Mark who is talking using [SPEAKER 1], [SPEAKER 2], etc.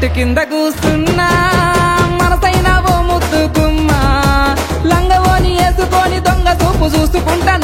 [SPEAKER 1] చెట్టు కింద కూస్తున్నా మనసైన ఓ ముద్దుకుమ్మా లంగవోని వేసుకొని దొంగ చూపు చూసుకుంటా